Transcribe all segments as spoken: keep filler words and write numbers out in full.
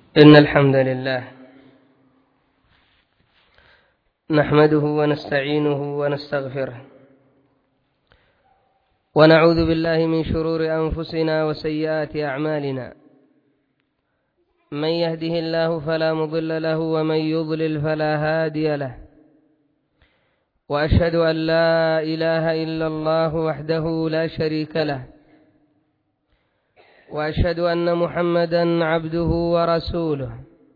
إن الحمد لله نحمده ونستعينه ونستغفره ونعوذ بالله من شرور أنفسنا وسيئات أعمالنا. من يهده الله فلا مضل له ومن يضلل فلا هادي له، وأشهد أن لا إله إلا الله وحده لا شريك له، وأشهد أن محمدا عبده ورسوله.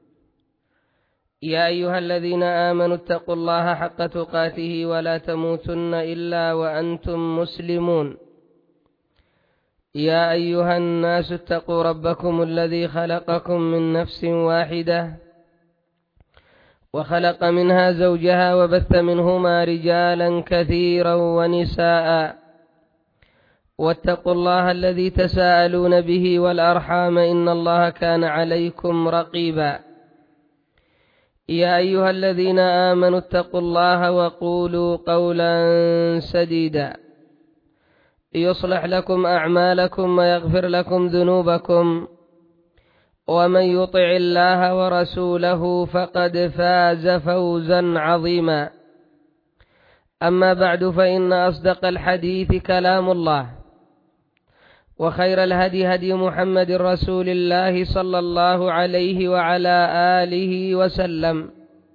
يا أيها الذين آمنوا اتقوا الله حق تقاته ولا تموتن إلا وأنتم مسلمون. يا أيها الناس اتقوا ربكم الذي خلقكم من نفس واحدة وخلق منها زوجها وبث منهما رجالا كثيرا ونساء، واتقوا الله الذي تساءلون به والأرحام إن الله كان عليكم رقيبا. يا أيها الذين آمنوا اتقوا الله وقولوا قولا سديدا يصلح لكم أعمالكم ويغفر لكم ذنوبكم، ومن يطع الله ورسوله فقد فاز فوزا عظيما. أما بعد، فإن أصدق الحديث كلام الله، وخير الهدي هدي محمد رسول الله صلى الله عليه وعلى آله وسلم،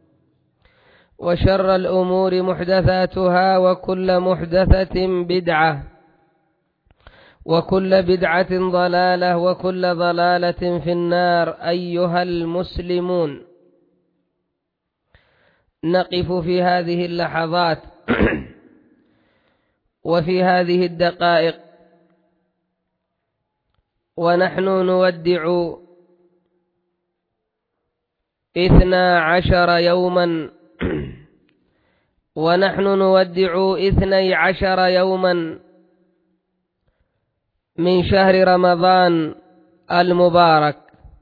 وشر الأمور محدثاتها، وكل محدثة بدعة، وكل بدعة ضلالة، وكل ضلالة في النار. أيها المسلمون، نقف في هذه اللحظات وفي هذه الدقائق ونحن نودع اثنا عشر يوما ونحن نودع اثني عشر يوما من شهر رمضان المبارك.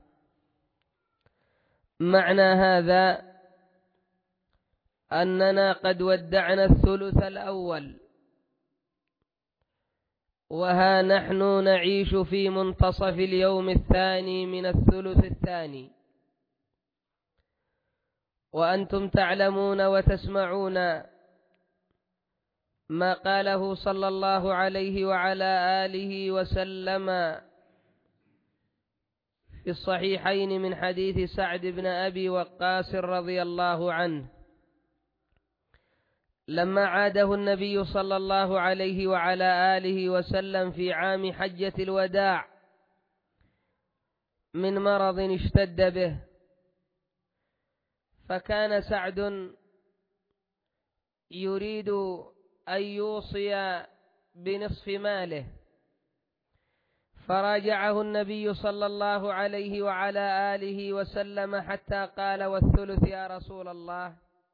معنى هذا أننا قد ودعنا الثلث الأول، وها نحن نعيش في منتصف اليوم الثاني من الثلث الثاني، وأنتم تعلمون وتسمعون ما قاله صلى الله عليه وعلى آله وسلم في الصحيحين من حديث سعد بن أبي وقاص رضي الله عنه، لما عاده النبي صلى الله عليه وعلى آله وسلم في عام حجة الوداع من مرض اشتد به، فكان سعد يريد أن يوصي بنصف ماله، فراجعه النبي صلى الله عليه وعلى آله وسلم حتى قال: والثلث يا رسول الله؟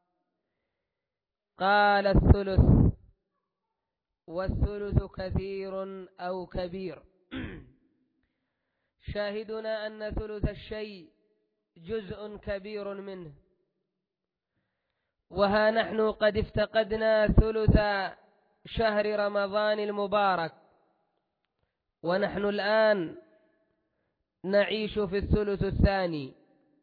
قال: الثلث، والثلث كثير أو كبير. شاهدنا أن ثلث الشيء جزء كبير منه، وها نحن قد افتقدنا ثلث شهر رمضان المبارك، ونحن الآن نعيش في الثلث الثاني،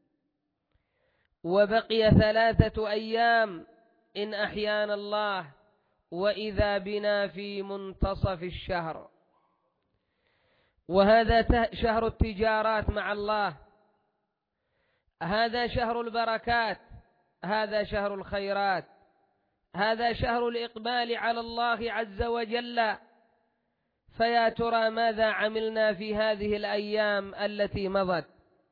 وبقي ثلاثة أيام إن أحيانا الله، وإذا بنا في منتصف الشهر. وهذا شهر التجارات مع الله، هذا شهر البركات، هذا شهر الخيرات، هذا شهر الإقبال على الله عز وجل. فيا ترى ماذا عملنا في هذه الأيام التي مضت؟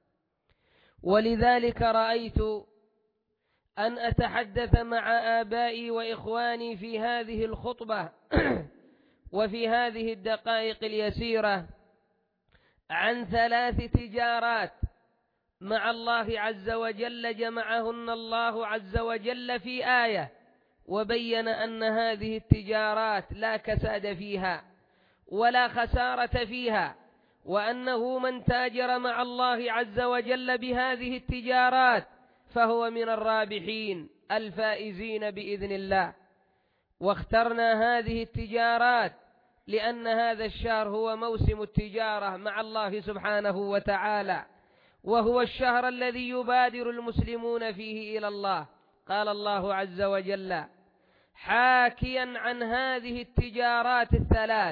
ولذلك رأيت أن أتحدث مع آبائي وإخواني في هذه الخطبة وفي هذه الدقائق اليسيرة عن ثلاث تجارات مع الله عز وجل جمعهن الله عز وجل في آية، وبين أن هذه التجارات لا كساد فيها ولا خسارة فيها، وأنه من تاجر مع الله عز وجل بهذه التجارات فهو من الرابحين الفائزين بإذن الله. واخترنا هذه التجارات لأن هذا الشهر هو موسم التجارة مع الله سبحانه وتعالى، وهو الشهر الذي يبادر المسلمون فيه إلى الله. قال الله عز وجل حاكيا عن هذه التجارات الثلاث: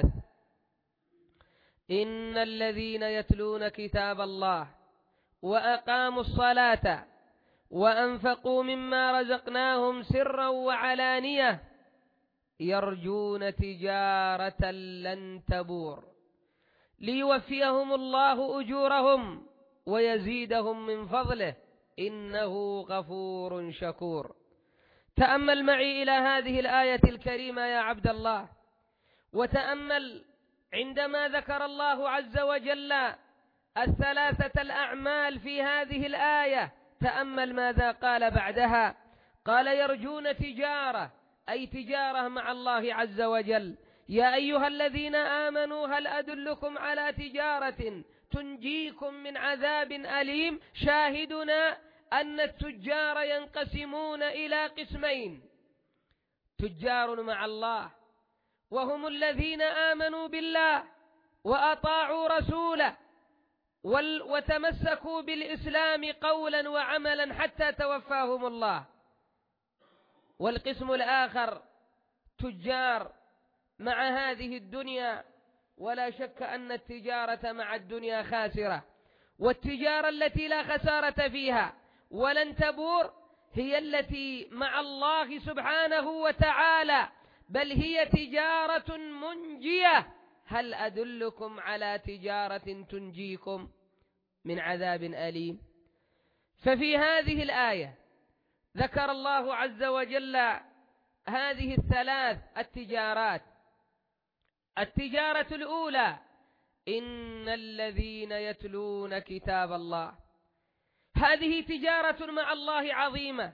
إن الذين يتلون كتاب الله وأقاموا الصلاة وأنفقوا مما رزقناهم سرا وعلانية يرجون تجارة لن تبور ليوفيهم الله أجورهم ويزيدهم من فضله إنه غفور شكور. تأمل معي إلى هذه الآية الكريمة يا عبد الله، وتأمل عندما ذكر الله عز وجل الثلاثة الأعمال في هذه الآية، تأمل ماذا قال بعدها. قال يرجون تجارة، أي تجارة مع الله عز وجل. يا أيها الذين آمنوا هل أدلكم على تجارة تنجيكم من عذاب أليم؟ شاهدنا أن التجار ينقسمون إلى قسمين: تجار مع الله وهم الذين آمنوا بالله وأطاعوا رسوله وتمسكوا بالإسلام قولا وعملا حتى توفاهم الله. والقسم الآخر تجار مع هذه الدنيا، ولا شك أن التجارة مع الدنيا خاسرة، والتجارة التي لا خسارة فيها ولن تبور هي التي مع الله سبحانه وتعالى، بل هي تجارة منجية. هل أدلكم على تجارة تنجيكم من عذاب أليم؟ ففي هذه الآية ذكر الله عز وجل هذه الثلاث التجارات. التجارة الأولى: إن الذين يتلون كتاب الله. هذه تجارة مع الله عظيمة،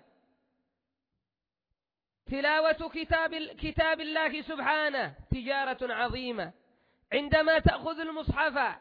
تلاوة كتاب, كتاب الله سبحانه تجارة عظيمة. عندما تأخذ المصحف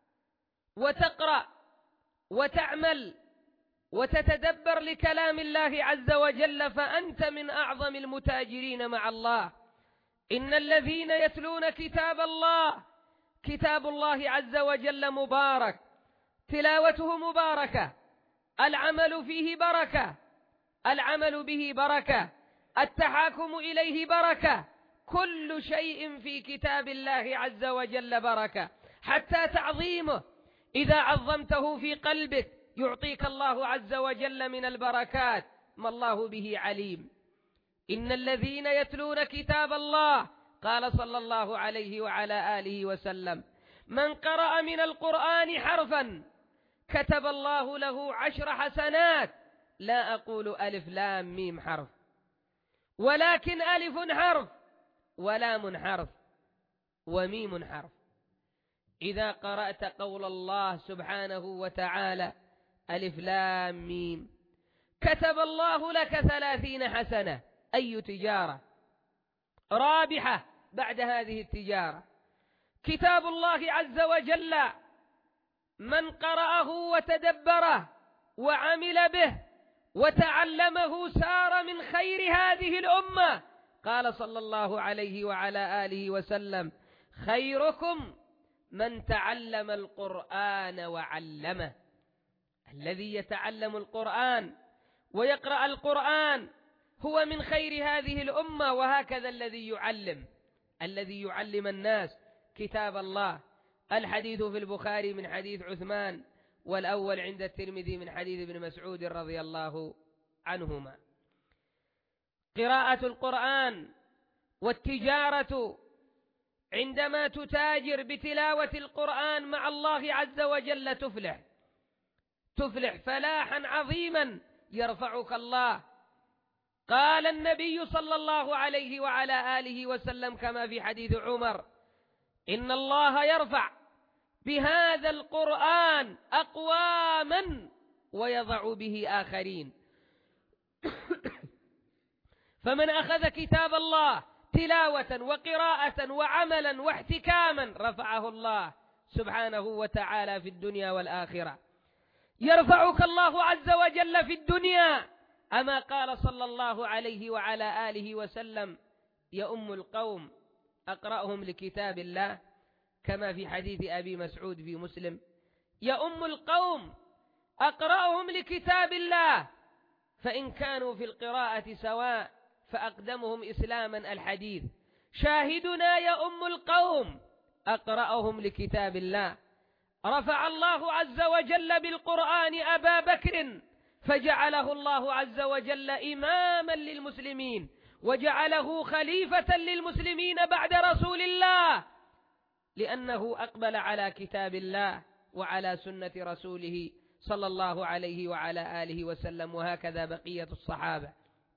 وتقرأ وتعمل وتتدبر لكلام الله عز وجل فأنت من أعظم المتاجرين مع الله. إن الذين يتلون كتاب الله، كتاب الله عز وجل مبارك، تلاوته مباركة، العمل فيه بركة، العمل به بركة، التحاكم إليه بركة، كل شيء في كتاب الله عز وجل بركة، حتى تعظيمه إذا عظمته في قلبك يعطيك الله عز وجل من البركات ما الله به عليم. إن الذين يتلون كتاب الله، قال صلى الله عليه وعلى آله وسلم: من قرأ من القرآن حرفا كتب الله له عشر حسنات. لا أقول ألف لام ميم حرف، ولكن ألف حرف ولام حرف وميم حرف. إذا قرأت قول الله سبحانه وتعالى ألف لام ميم كتب الله لك ثلاثين حسنة. أي تجارة رابحة بعد هذه التجارة؟ كتاب الله عز وجل من قرأه وتدبره وعمل به وتعلمه سار من خير هذه الأمة. قال صلى الله عليه وعلى آله وسلم: خيركم من تعلم القرآن وعلمه. الذي يتعلم القرآن ويقرأ القرآن هو من خير هذه الأمة. وهكذا الذي يعلم الذي يعلم الناس كتاب الله. الحديث في البخاري من حديث عثمان، والأول عند الترمذي من حديث ابن مسعود رضي الله عنهما. قراءة القرآن والتجارة، عندما تتاجر بتلاوة القرآن مع الله عز وجل تفلح تفلح فلاحا عظيما يرفعك الله. قال النبي صلى الله عليه وعلى آله وسلم كما في حديث عمر: إن الله يرفع بهذا القرآن أقواما ويضع به آخرين. فمن أخذ كتاب الله تلاوة وقراءة وعملا واحتكاما رفعه الله سبحانه وتعالى في الدنيا والآخرة. يرفعك الله عز وجل في الدنيا، أما قال صلى الله عليه وعلى آله وسلم: يؤم القوم أقرأهم لكتاب الله، كما في حديث أبي مسعود في مسلم: يؤم القوم أقرأهم لكتاب الله، فإن كانوا في القراءة سواء فأقدمهم إسلاما الحديث. شاهدنا يا أم القوم أقرأهم لكتاب الله. رفع الله عز وجل بالقرآن أبا بكر فجعله الله عز وجل إماما للمسلمين، وجعله خليفة للمسلمين بعد رسول الله، لأنه أقبل على كتاب الله وعلى سنة رسوله صلى الله عليه وعلى آله وسلم. وهكذا بقية الصحابة.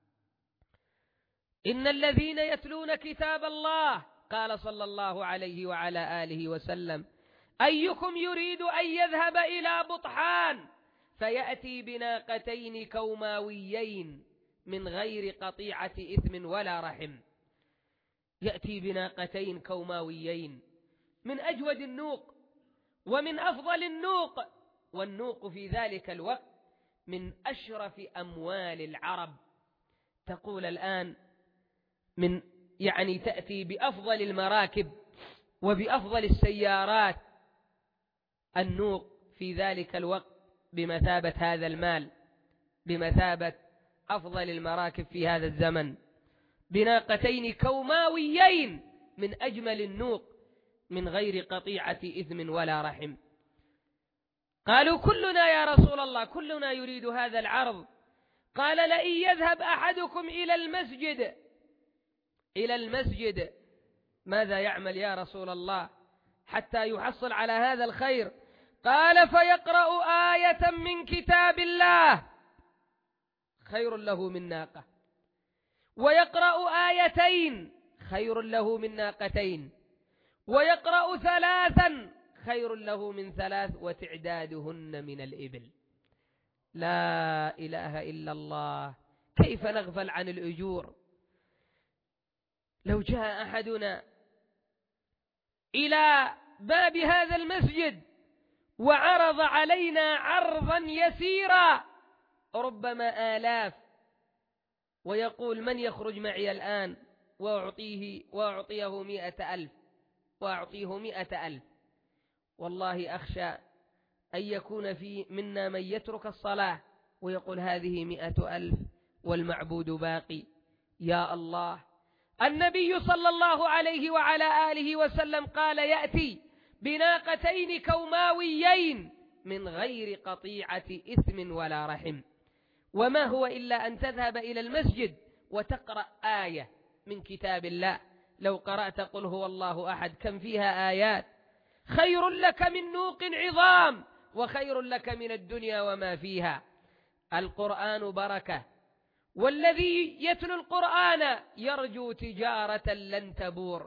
إن الذين يتلون كتاب الله، قال صلى الله عليه وعلى آله وسلم: أيكم يريد أن يذهب إلى بطحان فيأتي بناقتين كوماويين من غير قطيعة إثم ولا رحم. يأتي بناقتين كوماويين من أجود النوق ومن أفضل النوق، والنوق في ذلك الوقت من أشرف أموال العرب. تقول الآن من يعني تأتي بأفضل المراكب وبأفضل السيارات. النوق في ذلك الوقت بمثابة هذا المال، بمثابة أفضل المراكب في هذا الزمن. بناقتين كوماويين من أجمل النوق من غير قطيعة إثم ولا رحم. قالوا: كلنا يا رسول الله، كلنا يريد هذا العرض. قال: لئن يذهب أحدكم إلى المسجد إلى المسجد ماذا يعمل يا رسول الله حتى يحصل على هذا الخير؟ قال: فيقرأ آية من كتاب الله خير له من ناقة، ويقرأ آيتين خير له من ناقتين، ويقرأ ثلاثا خير له من ثلاث، وتعدادهن من الإبل. لا إله إلا الله. كيف نغفل عن الأجور؟ لو جاء أحدنا إلى باب هذا المسجد وعرض علينا عرضا يسيرا ربما آلاف، ويقول: من يخرج معي الآن وأعطيه وأعطيه مئة ألف وأعطيه مئة ألف؟ والله أخشى أن يكون في منا من يترك الصلاة ويقول: هذه مئة ألف والمعبود باقي. يا الله. النبي صلى الله عليه وعلى آله وسلم قال: يأتي بناقتين كوماويين من غير قطيعة إثم ولا رحم. وما هو إلا أن تذهب إلى المسجد وتقرأ آية من كتاب الله. لو قرأت قل هو الله أحد كم فيها آيات، خير لك من نوق عظام، وخير لك من الدنيا وما فيها. القرآن بركة، والذي يتلو القرآن يرجو تجارة لن تبور.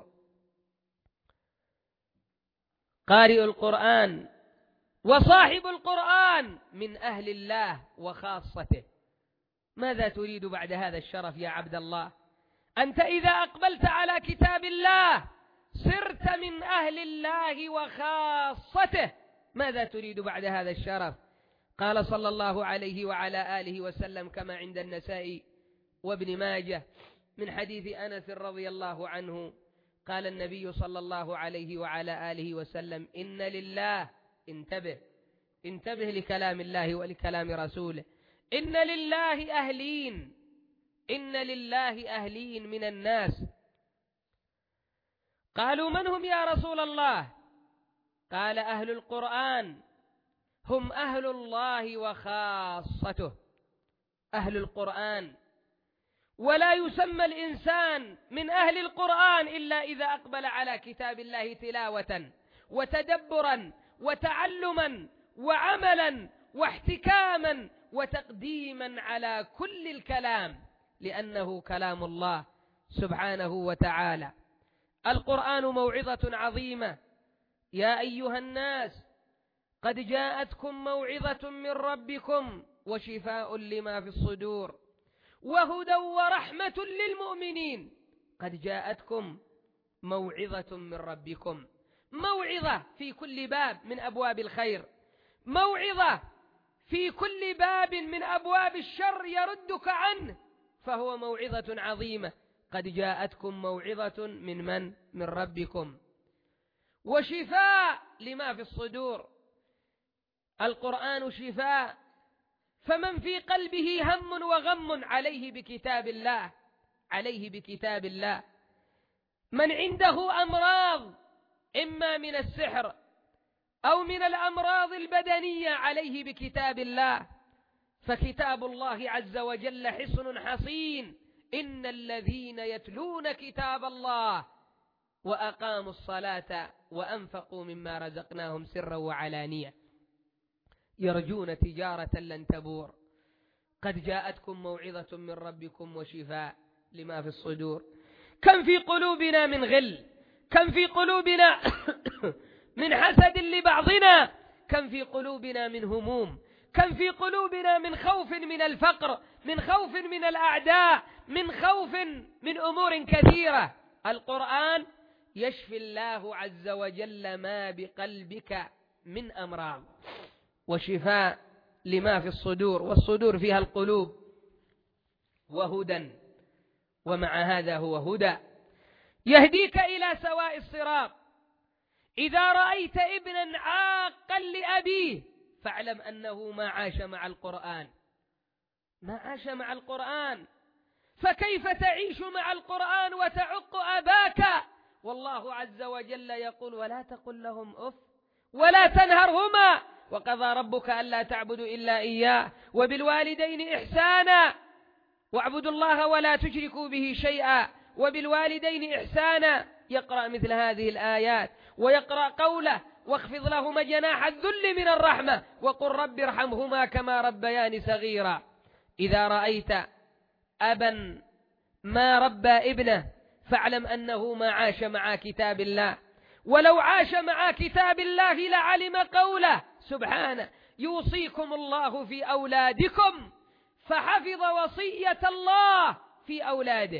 قارئ القرآن وصاحب القرآن من أهل الله وخاصته. ماذا تريد بعد هذا الشرف يا عبد الله؟ أنت إذا أقبلت على كتاب الله صرت من أهل الله وخاصته. ماذا تريد بعد هذا الشرف؟ قال صلى الله عليه وعلى آله وسلم كما عند النسائي وابن ماجه من حديث أنس رضي الله عنه، قال النبي صلى الله عليه وعلى آله وسلم: إن لله، انتبه انتبه لكلام الله ولكلام رسوله، إن لله أهلين إن لله أهلين من الناس. قالوا: من هم يا رسول الله؟ قال: أهل القرآن هم أهل الله وخاصته. أهل القرآن. ولا يسمى الإنسان من أهل القرآن إلا إذا أقبل على كتاب الله تلاوة وتدبرا وتعلما وعملا واحتكاما وتقديما على كل الكلام، لأنه كلام الله سبحانه وتعالى. القرآن موعظة عظيمة. يا أيها الناس قد جاءتكم موعظة من ربكم وشفاء لما في الصدور وهدى ورحمة للمؤمنين. قد جاءتكم موعظة من ربكم، موعظة في كل باب من أبواب الخير، موعظة في كل باب من أبواب الشر يردك عنه، فهو موعظة عظيمة. قد جاءتكم موعظة من من؟ من ربكم. وشفاء لما في الصدور. القرآن شفاء فمن في قلبه هم وغم عليه بكتاب الله، عليه بكتاب الله. من عنده أمراض إما من السحر أو من الأمراض البدنية عليه بكتاب الله، فكتاب الله عز وجل حصن حصين. إن الذين يتلون كتاب الله وأقاموا الصلاة وأنفقوا مما رزقناهم سرا وعلانية يرجون تجارة لن تبور قد جاءتكم موعظة من ربكم وشفاء لما في الصدور. كم في قلوبنا من غل، كم في قلوبنا من حسد لبعضنا، كم في قلوبنا من هموم، كم في قلوبنا من خوف من الفقر، من خوف من الأعداء، من خوف من أمور كثيرة. القرآن يشفي الله عز وجل ما بقلبك من أمراض، وشفاء لما في الصدور، والصدور فيها القلوب، وهدى، ومع هذا هو هدى يهديك إلى سواء الصراط. إذا رأيت ابنا عاقا لأبيه فاعلم أنه ما عاش مع القرآن، ما عاش مع القرآن. فكيف تعيش مع القرآن وتعق أباك؟ والله عز وجل يقول: ولا تقل لهم أف ولا تنهرهما وقضى ربك ألا تعبدوا إلا إياه وبالوالدين إحسانا واعبدوا الله ولا تشركوا به شيئا وبالوالدين إحسانا. يقرأ مثل هذه الآيات ويقرأ قوله: واخفض لهما جناح الذل من الرحمة وقل رب ارحمهما كما ربياني صغيرا. إذا رأيت أبا ما ربى ابنه فاعلم أنه ما عاش مع كتاب الله، ولو عاش مع كتاب الله لعلم قوله سبحانه: يوصيكم الله في أولادكم، فحفظ وصية الله في أولاده.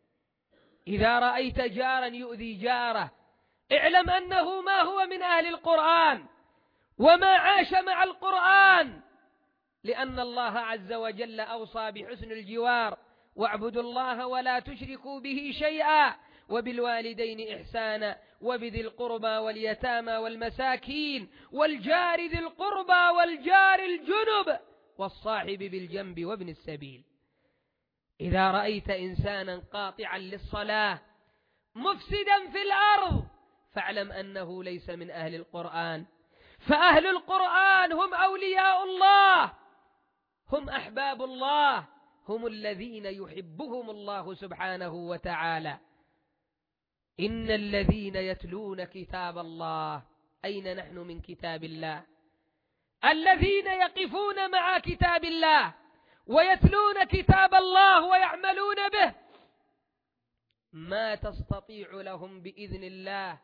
إذا رأيت جارا يؤذي جاره اعلم أنه ما هو من أهل القرآن وما عاش مع القرآن، لأن الله عز وجل أوصى بحسن الجوار: واعبدوا الله ولا تشركوا به شيئا وبالوالدين إحسانا وبذي القربى واليتامى والمساكين والجار ذي القربى والجار الجنب والصاحب بالجنب وابن السبيل. إذا رأيت إنسانا قاطعا للصلاة مفسدا في الأرض فاعلم أنه ليس من أهل القرآن. فأهل القرآن هم أولياء الله، هم أحباب الله، هم الذين يحبهم الله سبحانه وتعالى. إن الذين يتلون كتاب الله، أين نحن من كتاب الله؟ الذين يقفون مع كتاب الله ويتلون كتاب الله ويعملون به ما تستطيع لهم بإذن الله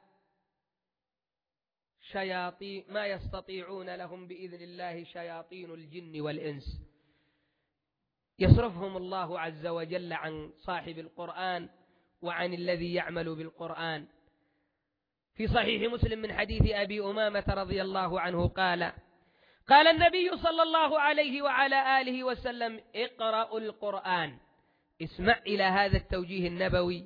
شياطين ما يستطيعون لهم بإذن الله شياطين الجن والإنس. يصرفهم الله عز وجل عن صاحب القرآن وعن الذي يعمل بالقرآن. في صحيح مسلم من حديث أبي أمامة رضي الله عنه قال: قال النبي صلى الله عليه وعلى آله وسلم: اقرأوا القرآن. اسمع إلى هذا التوجيه النبوي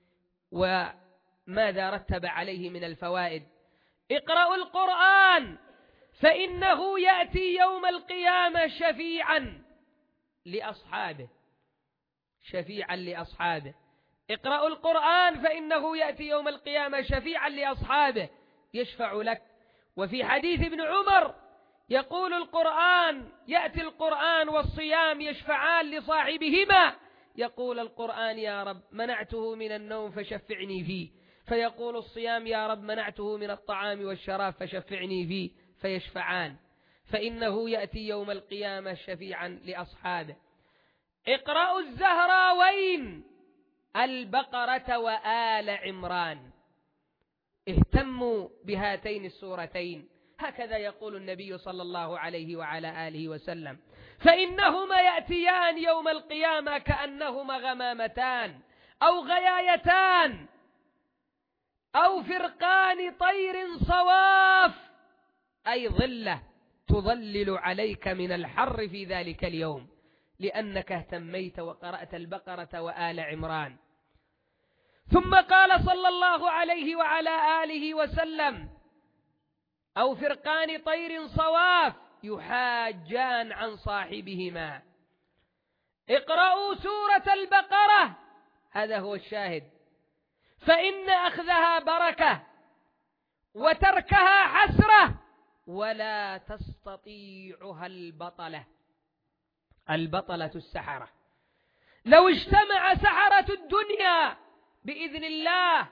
وماذا رتب عليه من الفوائد. اقرأوا القرآن فإنه يأتي يوم القيامة شفيعا لأصحابه، شفيعا لأصحابه. اقرأوا القرآن فإنه يأتي يوم القيامة شفيعا لأصحابه، يشفع لك. وفي حديث ابن عمر يقول القرآن: يأتي القرآن والصيام يشفعان لصاحبهما، يقول القرآن: يا رب منعته من النوم فشفعني فيه، فيقول الصيام: يا رب منعته من الطعام والشراب فشفعني فيه، فيشفعان. فإنه يأتي يوم القيامة شفيعا لأصحابه. اقرأوا الزهراوين، البقرة وآل عمران، اهتموا بهاتين السورتين، هكذا يقول النبي صلى الله عليه وعلى آله وسلم: فإنهما يأتيان يوم القيامة كأنهما غمامتان أو غيايتان أو فرقان طير صواف، أي ظلة تظلل عليك من الحر في ذلك اليوم لأنك اهتميت وقرأت البقرة وآل عمران. ثم قال صلى الله عليه وعلى آله وسلم: أو فرقان طير صواف يحاجان عن صاحبهما. اقرأوا سورة البقرة، هذا هو الشاهد، فإن أخذها بركة وتركها حسرة ولا تستطيعها البطلة. البطلة السحرة، لو اجتمع سحرة الدنيا بإذن الله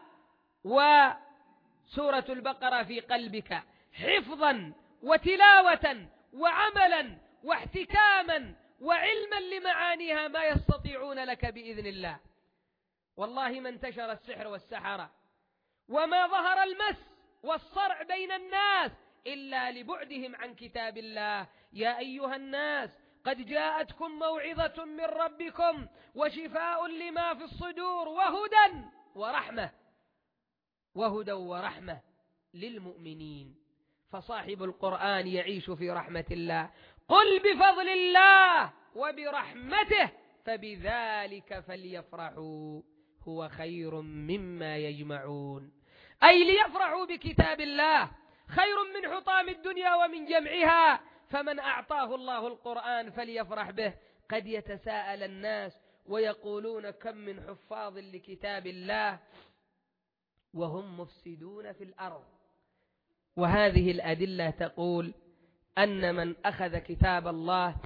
وسورة البقرة في قلبك حفظا وتلاوة وعملا واحتكاما وعلما لمعانيها ما يستطيعون لك بإذن الله. والله ما انتشر السحر والسحرة وما ظهر المس والصرع بين الناس إلا لبعدهم عن كتاب الله. يا أيها الناس قد جاءتكم موعظة من ربكم وشفاء لما في الصدور وهدى ورحمة وهدى ورحمة للمؤمنين. فصاحب القرآن يعيش في رحمة الله. قل بفضل الله وبرحمته فبذلك فليفرحوا هو خير مما يجمعون. أي ليفرحوا بكتاب الله خير من حطام الدنيا ومن جمعها. فمن أعطاه الله القرآن فليفرح به. قد يتساءل الناس ويقولون كم من حفاظ لكتاب الله وهم مفسدون في الأرض. وهذه الأدلة تقول أن من أخذ كتاب الله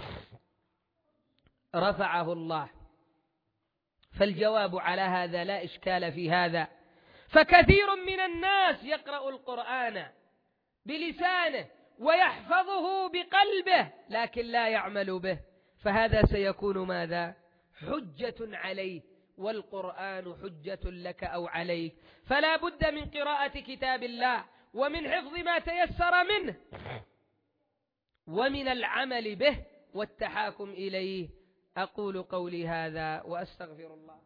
رفعه الله. فالجواب على هذا لا إشكال في هذا. فكثير من الناس يقرأ القرآن بلسانه ويحفظه بقلبه لكن لا يعمل به، فهذا سيكون ماذا؟ حجة عليه، والقرآن حجة لك أو عليك. فلا بد من قراءة كتاب الله ومن حفظ ما تيسر منه ومن العمل به والتحاكم إليه. أقول قولي هذا وأستغفر الله.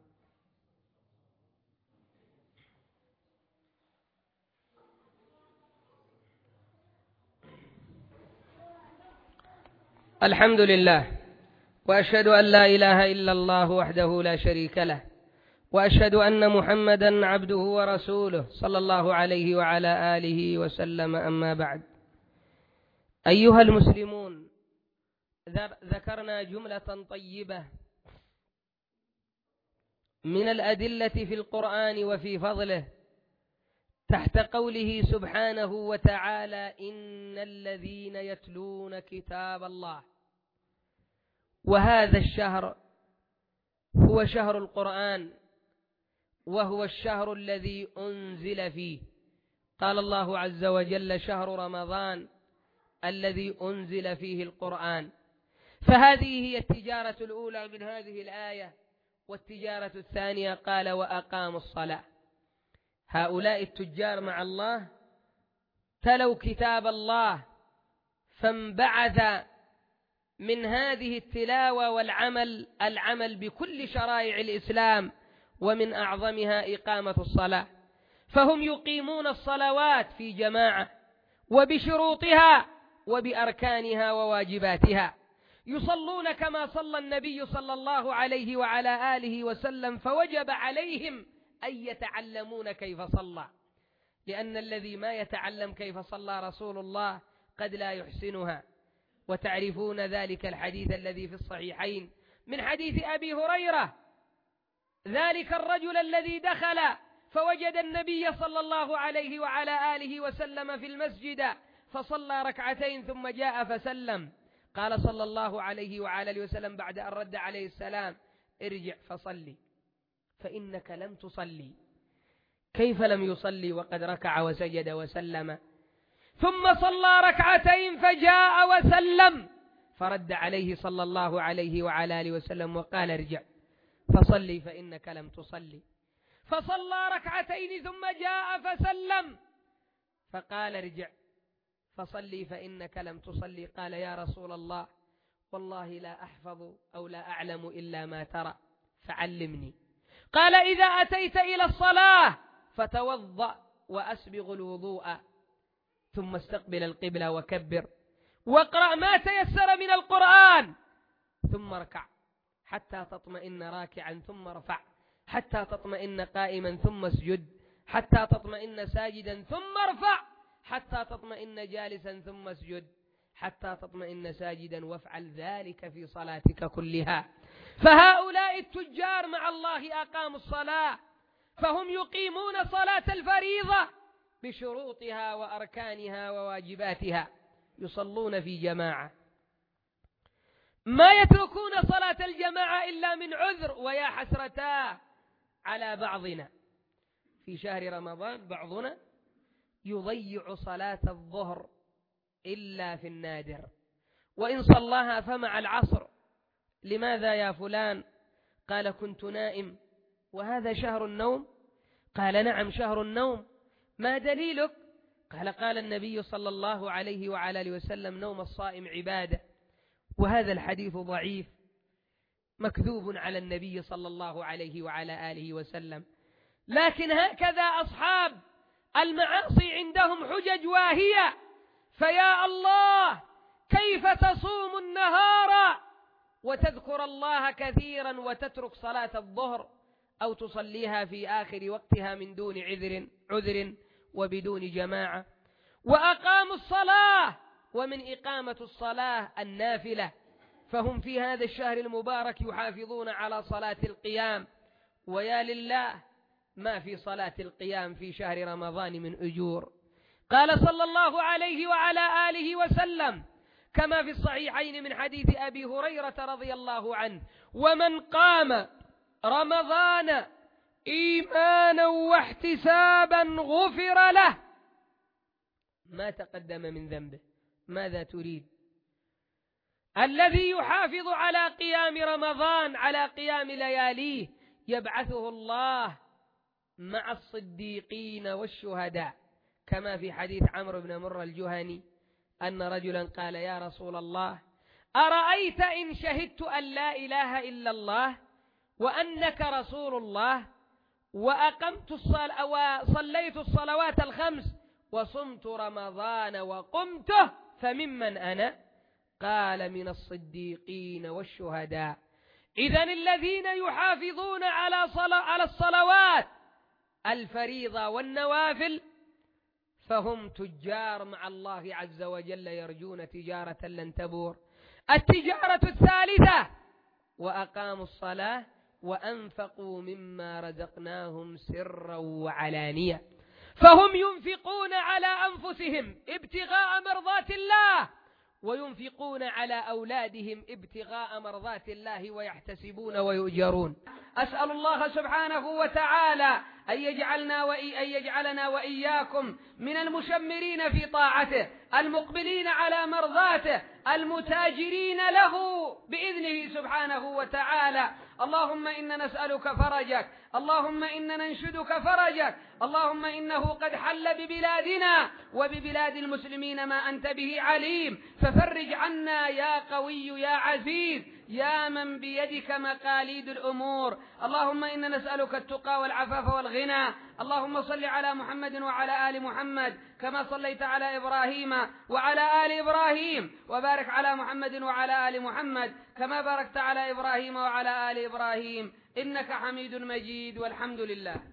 الحمد لله، وأشهد أن لا إله إلا الله وحده لا شريك له، وأشهد أن محمدا عبده ورسوله صلى الله عليه وعلى آله وسلم. أما بعد، أيها المسلمون، ذكرنا جملة طيبة من الأدلة في القرآن وفي فضله تحت قوله سبحانه وتعالى: إن الذين يتلون كتاب الله. وهذا الشهر هو شهر القرآن، وهو الشهر الذي أنزل فيه. قال الله عز وجل: شهر رمضان الذي أنزل فيه القرآن. فهذه هي التجارة الأولى من هذه الآية. والتجارة الثانية قال: وأقاموا الصلاة. هؤلاء التجار مع الله تلوا كتاب الله، فانبعث من هذه التلاوة والعمل العمل بكل شرائع الإسلام، ومن أعظمها إقامة الصلاة. فهم يقيمون الصلوات في جماعة وبشروطها وبأركانها وواجباتها. يصلون كما صلى النبي صلى الله عليه وعلى آله وسلم، فوجب عليهم أن يتعلمون كيف صلى، لأن الذي ما يتعلم كيف صلى رسول الله قد لا يحسنها. وتعرفون ذلك الحديث الذي في الصحيحين من حديث أبي هريرة، ذلك الرجل الذي دخل فوجد النبي صلى الله عليه وعلى آله وسلم في المسجد فصلى ركعتين ثم جاء فسلم. قال صلى الله عليه وعلى آله وسلم بعد أن رد عليه السلام: ارجع فصلي فإنك لم تصلي. كيف لم يصلي وقد ركع وسجد وسلم؟ ثم صلى ركعتين فجاء وسلم، فرد عليه صلى الله عليه وعلى آله وسلم وقال: ارجع فصلي فإنك لم تصلي. فصلى ركعتين ثم جاء فسلم، فقال: ارجع فصلي فإنك لم تصلي. قال: يا رسول الله، والله لا أحفظ أو لا أعلم إلا ما ترى، فعلمني. قال: إذا أتيت إلى الصلاة فتوضأ وأسبغ الوضوء، ثم استقبل القبلة وكبر، واقرأ ما تيسر من القرآن، ثم اركع حتى تطمئن راكعا، ثم ارفع حتى تطمئن قائما، ثم اسجد حتى تطمئن ساجدا، ثم ارفع حتى تطمئن جالسا، ثم اسجد حتى تطمئن ساجدا وافعل ذلك في صلاتك كلها. فهؤلاء التجار مع الله أقاموا الصلاة، فهم يقيمون صلاة الفريضة بشروطها وأركانها وواجباتها، يصلون في جماعة، ما يتركون صلاة الجماعة إلا من عذر. ويا حسرتا على بعضنا في شهر رمضان، بعضنا يضيع صلاة الظهر إلا في النادر، وإن صلاها فمع العصر. لماذا يا فلان؟ قال كنت نائم. وهذا شهر النوم؟ قال نعم شهر النوم. ما دليلك؟ قال قال النبي صلى الله عليه وعلى آله وسلم نوم الصائم عبادة. وهذا الحديث ضعيف مكذوب على النبي صلى الله عليه وعلى آله وسلم. لكن هكذا أصحاب المعاصي عندهم حجج واهية. فيا الله، كيف تصوم النهار وتذكر الله كثيرا وتترك صلاة الظهر أو تصليها في آخر وقتها من دون عذر عذر وبدون جماعة؟ وأقاموا الصلاة، ومن إقامة الصلاة النافلة، فهم في هذا الشهر المبارك يحافظون على صلاة القيام. ويا لله ما في صلاة القيام في شهر رمضان من أجور. قال صلى الله عليه وعلى آله وسلم كما في الصحيحين من حديث أبي هريرة رضي الله عنه: ومن قام رمضان إيمانا واحتسابا غفر له ما تقدم من ذنبه. ماذا تريد؟ الذي يحافظ على قيام رمضان، على قيام لياليه، يبعثه الله مع الصديقين والشهداء، كما في حديث عمرو بن مرة الجهني أن رجلا قال: يا رسول الله، أرأيت إن شهدت أن لا إله إلا الله وأنك رسول الله وأقمت الصلاة وصليت الصلوات الخمس وصمت رمضان وقمته فممن أنا؟ قال: من الصديقين والشهداء. إذن الذين يحافظون على على الصلوات الفريضة والنوافل فهم تجار مع الله عز وجل، يرجون تجارة لن تبور. التجارة الثالثة: وأقاموا الصلاة وأنفقوا مما رزقناهم سرا وعلانية، فهم ينفقون على أنفسهم ابتغاء مرضات الله، وينفقون على أولادهم ابتغاء مرضات الله، ويحتسبون ويؤجرون. أسأل الله سبحانه وتعالى أن يجعلنا وإي أن يجعلنا وإياكم من المشمرين في طاعته، المقبلين على مرضاته، المتاجرين له بإذنه سبحانه وتعالى. اللهم إنا نسألك فرجك، اللهم إنا ننشدك فرجك، اللهم إنه قد حل ببلادنا وببلاد المسلمين ما أنت به عليم، ففرج عنا يا قوي يا عزيز يا من بيدك مقاليد الأمور. اللهم إنا نسألك التقى والعفاف والغنى. اللهم صل على محمد وعلى آل محمد كما صليت على إبراهيم وعلى آل إبراهيم، وبارك على محمد وعلى آل محمد كما باركت على إبراهيم وعلى آل إبراهيم، إنك حميد مجيد، والحمد لله.